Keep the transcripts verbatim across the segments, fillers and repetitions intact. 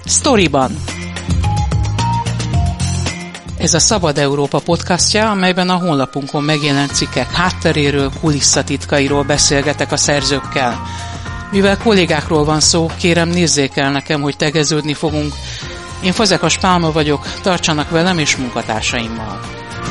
Sztoriban. Ez a Szabad Európa podcastja, amelyben a honlapunkon megjelent cikkek hátteréről, kulisszatitkairól beszélgetek a szerzőkkel. Mivel kollégákról van szó, kérem nézzék el nekem, hogy tegeződni fogunk. Én Fazekas Pálma vagyok, tartsanak velem és munkatársaimmal.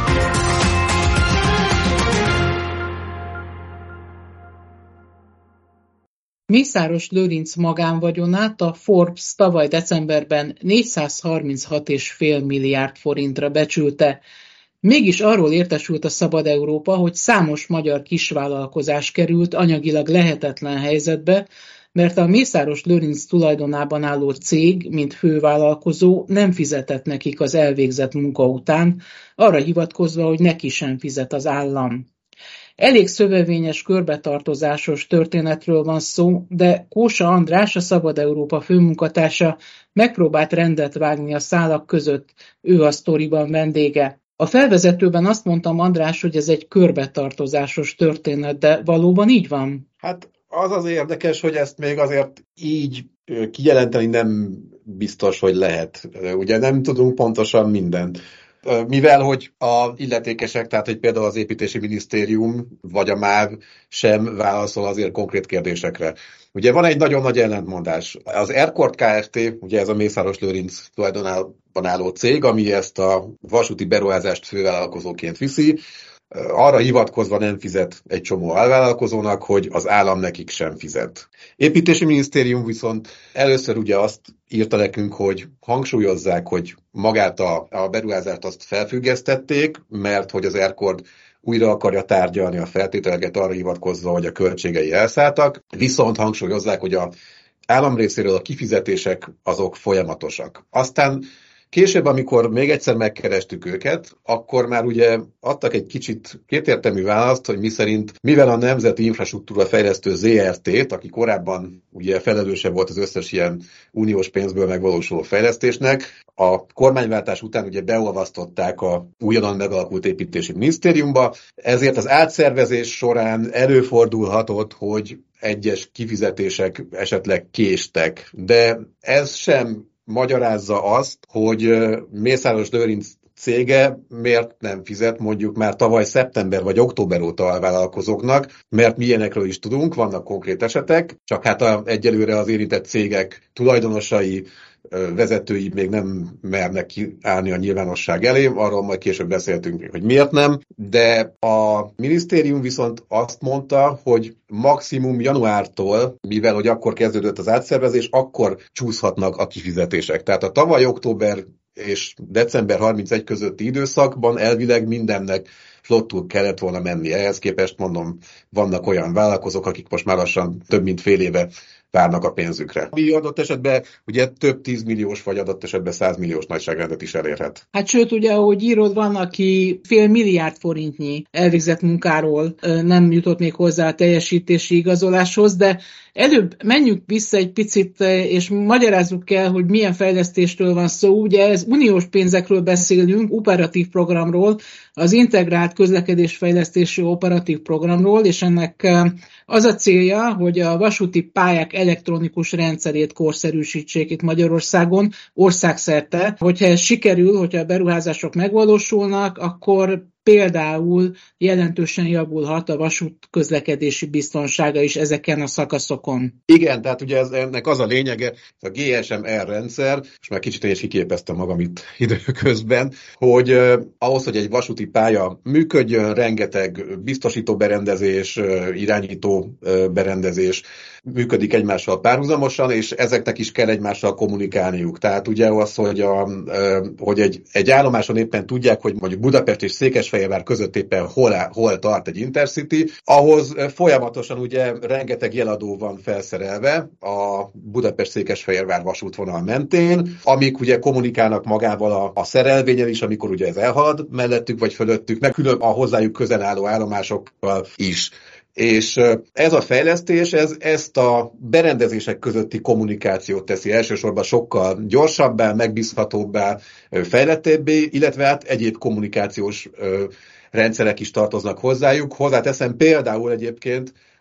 Mészáros Lőrinc magánvagyonát a Forbes tavaly decemberben négyszázharminchat egész öt milliárd forintra becsülte. Mégis arról értesült a Szabad Európa, hogy számos magyar kisvállalkozás került anyagilag lehetetlen helyzetbe, mert a Mészáros Lőrinc tulajdonában álló cég, mint fővállalkozó nem fizetett nekik az elvégzett munka után, arra hivatkozva, hogy neki sem fizet az állam. Elég szövevényes, körbetartozásos történetről van szó, de Kósa András, a Szabad Európa főmunkatársa megpróbált rendet vágni a szálak között, ő a sztoriban vendége. A felvezetőben azt mondtam, András, hogy ez egy körbetartozásos történet, de valóban így van? Hát az az érdekes, hogy ezt még azért így kijelenteni nem biztos, hogy lehet. Ugye nem tudunk pontosan mindent. Mivel, hogy a illetékesek, tehát hogy például az Építési Minisztérium vagy a MÁV sem válaszol azért konkrét kérdésekre. Ugye van egy nagyon nagy ellentmondás. Az Erkord Kft., ugye ez a Mészáros Lőrinc tulajdonában álló cég, ami ezt a vasúti beruházást fővállalkozóként viszi, arra hivatkozva nem fizet egy csomó alvállalkozónak, hogy az állam nekik sem fizet. Építési Minisztérium viszont először ugye azt írta nekünk, hogy hangsúlyozzák, hogy magát a, a beruházást azt felfüggesztették, mert hogy az Erkord újra akarja tárgyalni a feltételeket arra hivatkozva, hogy a költségei elszálltak, viszont hangsúlyozzák, hogy az állam részéről a kifizetések azok folyamatosak. Aztán később, amikor még egyszer megkerestük őket, akkor már ugye adtak egy kicsit kétértelmű választ, hogy miszerint, mivel a Nemzeti Infrastruktúra Fejlesztő zé er té-t, aki korábban ugye felelőse volt az összes ilyen uniós pénzből megvalósuló fejlesztésnek, a kormányváltás után ugye beolvasztották a újonnan megalakult Építési Minisztériumba, ezért az átszervezés során előfordulhatott, hogy egyes kifizetések esetleg késtek, de ez sem magyarázza azt, hogy Mészáros Lőrinc cége miért nem fizet mondjuk már tavaly szeptember vagy október óta a vállalkozóknak, mert mi ilyenekről is tudunk, vannak konkrét esetek, csak hát a, egyelőre az érintett cégek tulajdonosai, vezetői még nem mernek állni a nyilvánosság elé, arról majd később beszéltünk, hogy miért nem, de a minisztérium viszont azt mondta, hogy maximum januártól, mivel hogy akkor kezdődött az átszervezés, akkor csúszhatnak a kifizetések. Tehát a tavaly október és december harmincegy közötti időszakban elvileg mindennek flottul kellett volna menni. Ehhez képest mondom, vannak olyan vállalkozók, akik most már lassan több mint fél éve várnak a pénzükre. Mi adott esetben ugye több tízmilliós vagy adott esetben százmilliós nagyságrendet is elérhet. Hát sőt, ugye, ahogy írod, van, aki fél milliárd forintnyi elvégzett munkáról nem jutott még hozzá a teljesítési igazoláshoz, de előbb menjünk vissza egy picit, és magyarázzuk el, hogy milyen fejlesztésről van szó. Ugye ez uniós pénzekről beszélünk, operatív programról, az Integrált Közlekedésfejlesztési Operatív Programról, és ennek az a célja, hogy a vasúti pályák elektronikus rendszerét korszerűsítsék itt Magyarországon, országszerte. Hogyha ez sikerül, hogyha a beruházások megvalósulnak, akkor például jelentősen javulhat a vasút közlekedési biztonsága is ezeken a szakaszokon. Igen, tehát ugye ez, ennek az a lényege, a gé es em er rendszer, és már kicsit én is kiképeztem magam itt időközben, hogy eh, ahhoz, hogy egy vasúti pálya működjön, rengeteg biztosító berendezés, irányító berendezés működik egymással párhuzamosan, és ezeknek is kell egymással kommunikálniuk. Tehát ugye az, hogy, a, hogy egy, egy állomáson éppen tudják, hogy mondjuk Budapest és Székesfehérvár között éppen hol, hol tart egy Intercity, ahhoz folyamatosan ugye rengeteg jeladó van felszerelve a Budapest-Székesfehérvár vasútvonal mentén, amik ugye kommunikálnak magával a, a szerelvényen is, amikor ugye ez elhalad mellettük vagy fölöttük, meg külön a hozzájuk közel álló állomásokkal is. És ez a fejlesztés, ez, ezt a berendezések közötti kommunikációt teszi elsősorban sokkal gyorsabbá, megbízhatóbbá, fejlettebbé, illetve hát egyéb kommunikációs rendszerek is tartoznak hozzájuk. Hozzáteszem például egyébként,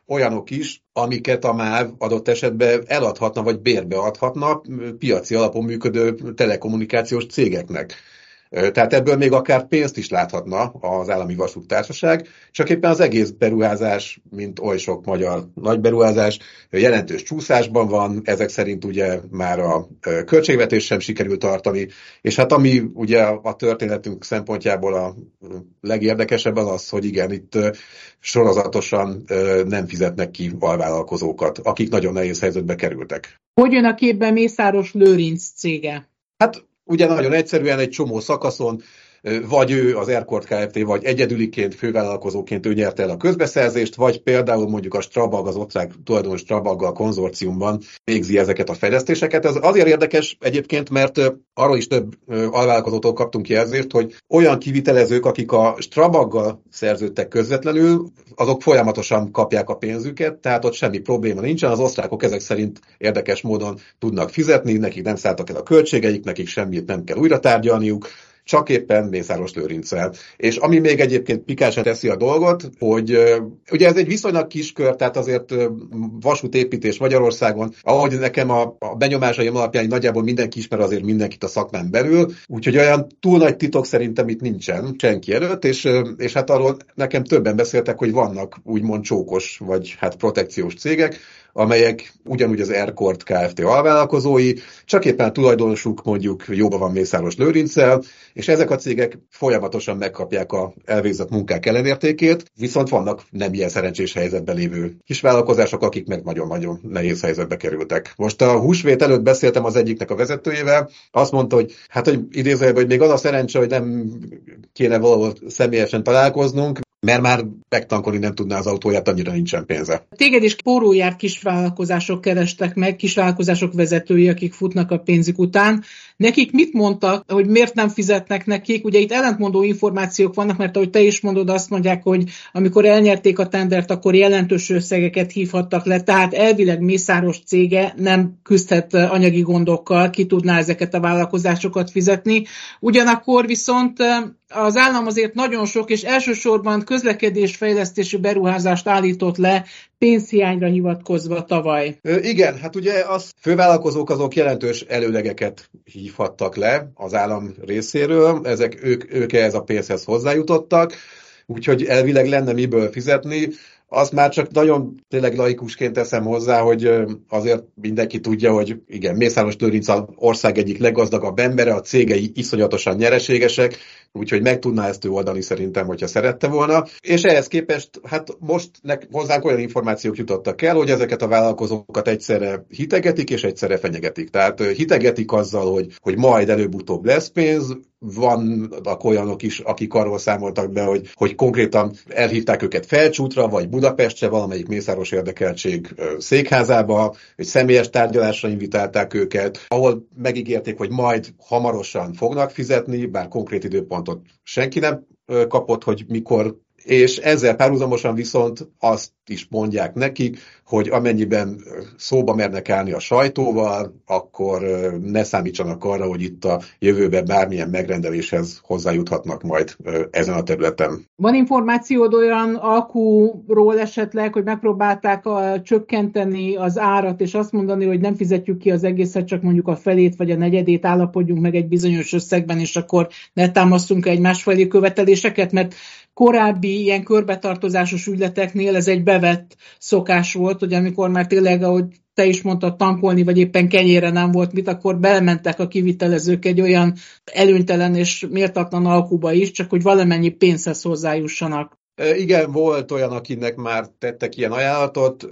olyanok is, amiket a MÁV adott esetben eladhatna, vagy bérbe adhatna piaci alapon működő telekommunikációs cégeknek. Tehát ebből még akár pénzt is láthatna az állami vasúttársaság, csak éppen az egész beruházás, mint oly sok magyar nagy beruházás, jelentős csúszásban van, ezek szerint ugye már a költségvetés sem sikerült tartani, és hát ami ugye a történetünk szempontjából a legérdekesebb az az, hogy igen, itt sorozatosan nem fizetnek ki alvállalkozókat, akik nagyon nehéz helyzetbe kerültek. Hogy jön a képben Mészáros Lőrinc cége? Hát ugye nagyon egyszerűen egy csomó szakaszon, vagy ő az Erkord Kft., vagy egyedüliként, fővállalkozóként ő nyerte el a közbeszerzést, vagy például mondjuk a Strabag, az osztrák tulajdonos Strabaggal konzorciumban végzi ezeket a fejlesztéseket. Ez azért érdekes egyébként, mert arról is több alvállalkozótól kaptunk jelzést, hogy olyan kivitelezők, akik a Strabaggal szerződtek közvetlenül, azok folyamatosan kapják a pénzüket, tehát ott semmi probléma nincsen. Az osztrákok ezek szerint érdekes módon tudnak fizetni, nekik nem szálltak el a költségeik, nekik semmit nem kell újra tárgyalniuk, csak éppen Mészáros Lőrinccel. És ami még egyébként pikánsan teszi a dolgot, hogy ugye ez egy viszonylag kis kör, tehát azért vasútépítés Magyarországon, ahogy nekem a, a benyomásaim alapján nagyjából mindenki ismer azért mindenkit a szakmán belül, úgyhogy olyan túl nagy titok szerintem itt nincsen senki előtt, és, és hát arról nekem többen beszéltek, hogy vannak úgymond csókos, vagy hát protekciós cégek, amelyek ugyanúgy az Erkord Kft. Alvállalkozói, csak éppen a tulajdonosuk mondjuk jóban van Mészáros Lőrinccel, és ezek a cégek folyamatosan megkapják a elvégzett munkák ellenértékét, viszont vannak nem ilyen szerencsés helyzetben lévő kisvállalkozások, akik meg nagyon-nagyon nehéz helyzetbe kerültek. Most a húsvét előtt beszéltem az egyiknek a vezetőjével, azt mondta, hogy hát, hogy idézőjelben, hogy még az a szerencse, hogy nem kéne valahol személyesen találkoznunk, mert már megtankolni nem tudná az autóját, annyira nincsen pénze. Téged is pórójár kisvállalkozások kerestek meg, kisvállalkozások vezetői, akik futnak a pénzük után. Nekik mit mondtak, hogy miért nem fizetnek nekik? Ugye itt ellentmondó információk vannak, mert ahogy te is mondod, azt mondják, hogy amikor elnyerték a tendert, akkor jelentős összegeket hívhattak le, tehát elvileg Mészáros cége nem küzdhet anyagi gondokkal, ki tudná ezeket a vállalkozásokat fizetni. Ugyanakkor viszont az állam azért nagyon sok, és elsősorban közlekedésfejlesztési beruházást állított le pénzhiányra hivatkozva tavaly. Igen, hát ugye az fővállalkozók azok jelentős előlegeket hívhattak le az állam részéről, ezek ők, ők ehhez a pénzhez hozzájutottak, úgyhogy elvileg lenne miből fizetni. Azt már csak nagyon tényleg laikusként teszem hozzá, hogy azért mindenki tudja, hogy igen, Mészáros Lőrinc az ország egyik leggazdagabb embere, a cégei iszonyatosan nyereségesek, úgyhogy meg tudná ezt ő oldani szerintem, hogyha szerette volna. És ehhez képest, hát most hozzánk olyan információk jutottak el, hogy ezeket a vállalkozókat egyszerre hitegetik és egyszerre fenyegetik. Tehát hitegetik azzal, hogy, hogy majd előbb-utóbb lesz pénz, vannak olyanok is, akik arról számoltak be, hogy, hogy konkrétan elhívták őket Felcsútra, vagy Budapestre, valamelyik mészáros érdekeltség székházába, hogy személyes tárgyalásra invitálták őket, ahol megígérték, hogy majd hamarosan fognak fizetni, bár konkrét időpontot senki nem kapott, hogy mikor, és ezzel párhuzamosan viszont azt is mondják nekik, hogy amennyiben szóba mernek állni a sajtóval, akkor ne számítsanak arra, hogy itt a jövőben bármilyen megrendeléshez hozzájuthatnak majd ezen a területen. Van információd olyan alkuról esetleg, hogy megpróbálták a, csökkenteni az árat, és azt mondani, hogy nem fizetjük ki az egészet, csak mondjuk a felét vagy a negyedét, állapodjunk meg egy bizonyos összegben, és akkor ne támasztunk egymás felé követeléseket, mert korábbi ilyen körbetartozásos ügyleteknél ez egy bevett szokás volt, hogy amikor már tényleg, ahogy te is mondtad, tankolni, vagy éppen kenyére nem volt mit, akkor belmentek a kivitelezők egy olyan előnytelen és méltatlan alkuba is, csak hogy valamennyi pénzhez hozzájussanak. Igen, volt olyan, akinek már tettek ilyen ajánlatot,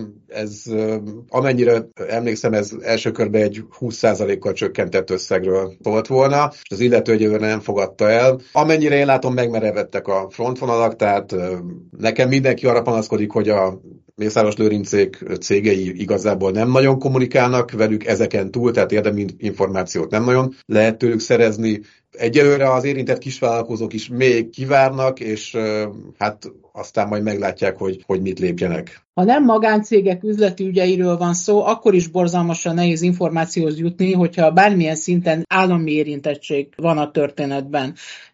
ez amennyire emlékszem, ez első körben egy húsz százalékkal csökkentett összegről volt volna, és az illető egyelőre nem fogadta el. Amennyire én látom, megmerevedtek a frontvonalak, tehát nekem mindenki arra panaszkodik, hogy a Mészáros Lőrincék cégei igazából nem nagyon kommunikálnak velük ezeken túl, tehát érdemi információt nem nagyon lehet tőlük szerezni. Egyelőre az érintett kisvállalkozók is még kivárnak, és hát aztán majd meglátják, hogy, hogy mit lépjenek. Ha nem magáncégek üzleti ügyeiről van szó, akkor is borzalmasan nehéz információhoz jutni, hogyha bármilyen szinten állami érintettség van a történetben.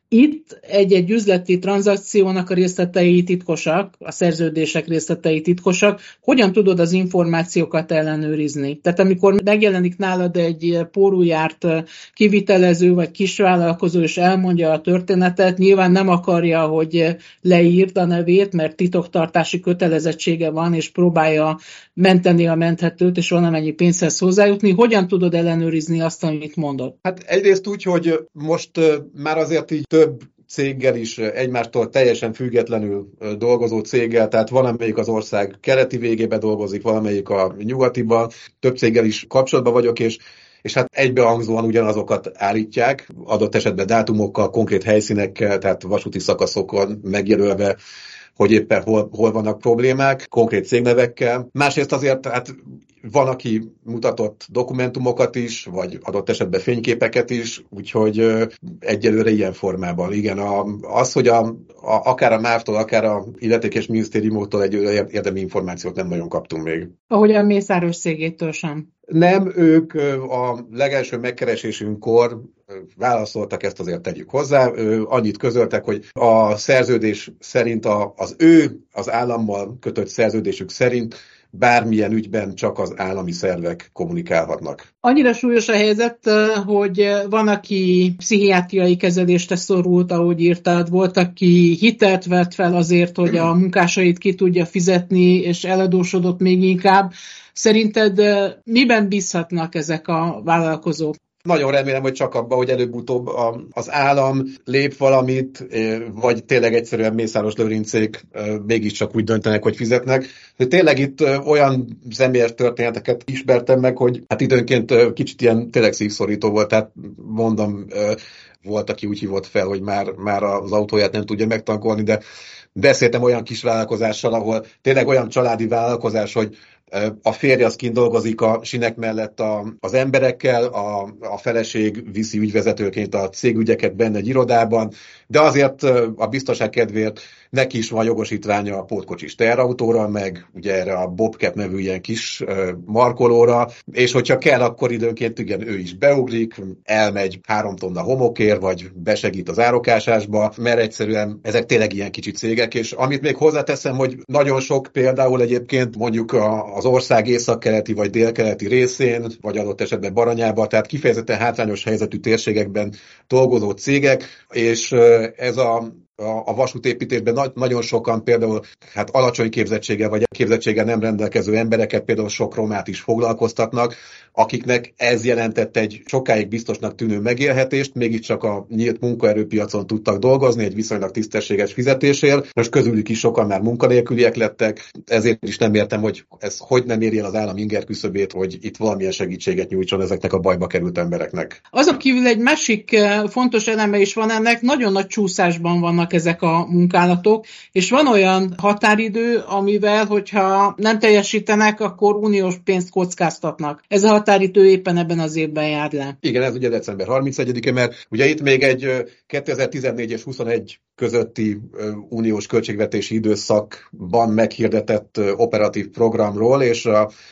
Itt egy-egy üzleti tranzakciónak a részletei titkosak, a szerződések részletei titkosak. Hogyan tudod az információkat ellenőrizni? Tehát amikor megjelenik nálad egy póruljárt kivitelező vagy kisvállalkozó, és elmondja a történetet, nyilván nem akarja, hogy leírd a nevét, mert titoktartási kötelezettsége van, és próbálja menteni a menthetőt, és valamennyi pénzhez hozzájutni. Hogyan tudod ellenőrizni azt, amit mondod? Hát egyrészt úgy, hogy most már azért így több céggel is, egymástól teljesen függetlenül dolgozó céggel, tehát valamelyik az ország keleti végébe dolgozik, valamelyik a nyugatiban, több céggel is kapcsolatban vagyok, és és hát egybehangzóan ugyanazokat állítják, adott esetben dátumokkal, konkrét helyszínekkel, tehát vasúti szakaszokon megjelölve, hogy éppen hol, hol vannak problémák, konkrét cégnevekkel. Másrészt azért hát van, aki mutatott dokumentumokat is, vagy adott esetben fényképeket is, úgyhogy egyelőre ilyen formában. Igen, a, az, hogy a, a, akár a MÁV-tól, akár a illetékes minisztériumoktól egyelőre érdemi információt nem nagyon kaptunk még. Ahogy a Mészáros cégétől sem. Nem, ők a legelső megkeresésünkkor válaszoltak, ezt azért tegyük hozzá. Annyit közöltek, hogy a szerződés szerint a, az ő az állammal kötött szerződésük szerint bármilyen ügyben csak az állami szervek kommunikálhatnak. Annyira súlyos a helyzet, hogy van, aki pszichiátriai kezelésre szorult, ahogy írtad, volt, aki hitelt vett fel azért, hogy a munkásait ki tudja fizetni, és eladósodott még inkább. Szerinted miben bízhatnak ezek a vállalkozók? Nagyon remélem, hogy csak abban, hogy előbb-utóbb az állam lép valamit, vagy tényleg egyszerűen Mészáros Lőrincék mégiscsak úgy döntenek, hogy fizetnek. Tényleg itt olyan személyes történeteket ismertem meg, hogy hát időnként kicsit ilyen tényleg szívszorító volt, tehát mondom, volt, aki úgy hívott fel, hogy már, már az autóját nem tudja megtankolni, de beszéltem olyan kis vállalkozással, ahol tényleg olyan családi vállalkozás, hogy a férje az kint dolgozik a sinek mellett a, az emberekkel, a, a feleség viszi ügyvezetőként a cégügyeket benne egy irodában, de azért a biztonság kedvéért neki is van jogosítványa a pótkocsis teherautóra, meg ugye erre a Bobcat nevű ilyen kis markolóra, és hogyha kell, akkor időnként igen, ő is beugrik, elmegy három tonna homokért, vagy besegít az árokásásba, mert egyszerűen ezek tényleg ilyen kicsi cégek, és amit még hozzáteszem, hogy nagyon sok például egyébként mondjuk a, az ország északkeleti vagy délkeleti részén, vagy adott esetben Baranyában, tehát kifejezetten hátrányos helyzetű térségekben dolgozó cégek, és ez a a vasútépítésben nagy, nagyon sokan például hát alacsony képzettséggel vagy képzettséggel nem rendelkező embereket, például sok romát is foglalkoztatnak, akiknek ez jelentett egy sokáig biztosnak tűnő megélhetést, mégiscsak a nyílt munkaerőpiacon tudtak dolgozni egy viszonylag tisztességes fizetésért. Most közülük is sokan már munkanélküliek lettek, ezért is nem értem, hogy ez hogy nem éri el az állam inger küszöbét, hogy itt valamilyen segítséget nyújtson ezeknek a bajba került embereknek. Azon kívül egy másik fontos eleme is van ennek, nagyon nagy csúszásban vannak ezek a munkálatok, és van olyan határidő, amivel, hogyha nem teljesítenek, akkor uniós pénzt kockáztatnak. Ez a határidő éppen ebben az évben jár le. Igen, ez ugye december harmincegyedike, mert ugye itt még egy kétezer-tizennégy és huszonegy közötti uniós költségvetési időszakban meghirdetett operatív programról, és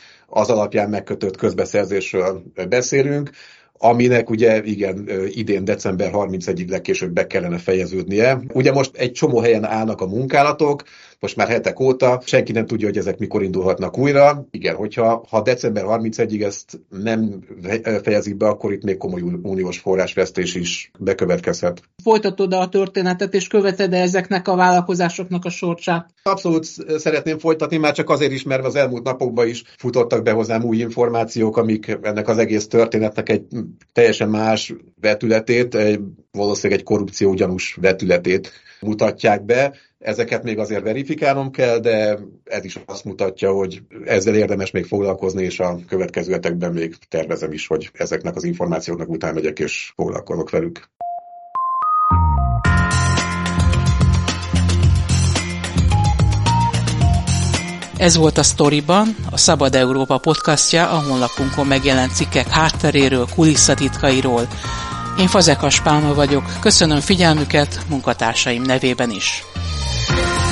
az alapján megkötött közbeszerzésről beszélünk, aminek ugye igen, idén december harmincegyedikéig legkésőbb be kellene fejeződnie. Ugye most egy csomó helyen állnak a munkálatok, most már hetek óta, senki nem tudja, hogy ezek mikor indulhatnak újra. Igen, hogyha ha december harmincegyedikéig ezt nem fejezik be, akkor itt még komoly uniós forrásvesztés is bekövetkezhet. Folytatod a történetet, és követed ezeknek a vállalkozásoknak a sorsát? Abszolút szeretném folytatni, már csak azért is, mert az elmúlt napokban is futottak be hozzám új információk, amik ennek az egész történetnek egy teljesen más vetületét, egy, valószínűleg egy korrupció gyanús vetületét mutatják be. Ezeket még azért verifikálnom kell, de ez is azt mutatja, hogy ezzel érdemes még foglalkozni, és a következő hetekben még tervezem is, hogy ezeknek az információknak után megyek és foglalkozok velük. Ez volt a Sztoriban, a Szabad Európa podcastja, a honlapunkon megjelent cikkek hátteréről, kulisszatitkairól. Én Fazekas Pálma vagyok, köszönöm figyelmüket munkatársaim nevében is.